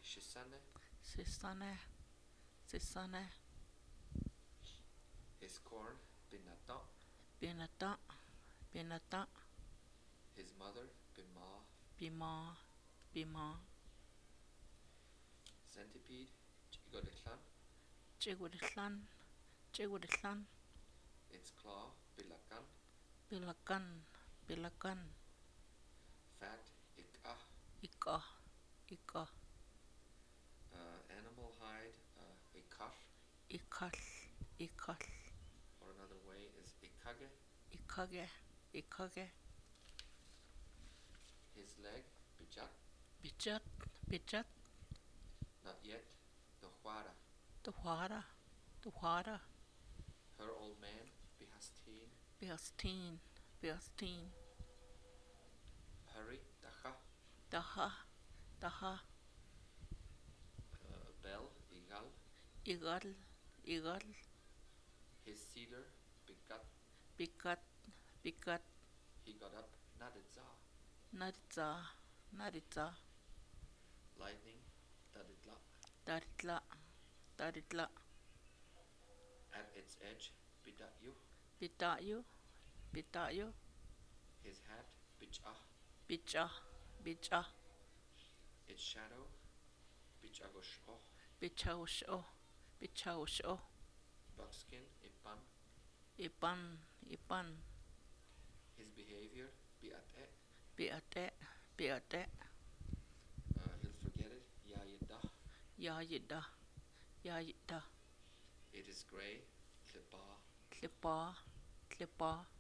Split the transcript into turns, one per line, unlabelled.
Shisane.
Sisane. Sisane.
His corn. Binata.
Binata. Binata.
His mother. Bima.
Bima. Bima.
Centipede. Chigodiklan.
Chigudislan. Chigudislan.
Its claw. Bilakan.
Bilakan. Bilakan.
Fat. Ika.
Ika. Ika.
Animal hide. Ikar.
Ikal. Ikal.
Or another way is ikage.
Ikage. Ikage.
His leg. Bijat.
Bijat. Bijat.
Not yet. The Huara.
Tuhara. Tuhara.
Her old man. Bihasteen.
Biastin. Biastin.
Hurry. Dacha.
Daha. Daha.
Bell. Igal.
Igal. Igal.
His cedar. Bigat.
Bikat. Bikat.
He got up. Naditza.
Naritza. Naritza.
Lightning. Daditla.
Daritla. Daritla.
At its edge. Bidatyu.
Bitayu. Bitayu.
His hat. Bichah.
Bicha. Bicha.
Its shadow. Bichagosho.
Bichausho. Bichausho.
Buckskin. Ipan.
Ipan. Ipan.
His behavior. Biate.
Biate. Biate.
He'll forget it. Yayida.
Yayida. Yayida.
It is gray. Klipa.
Klipa. Klipa.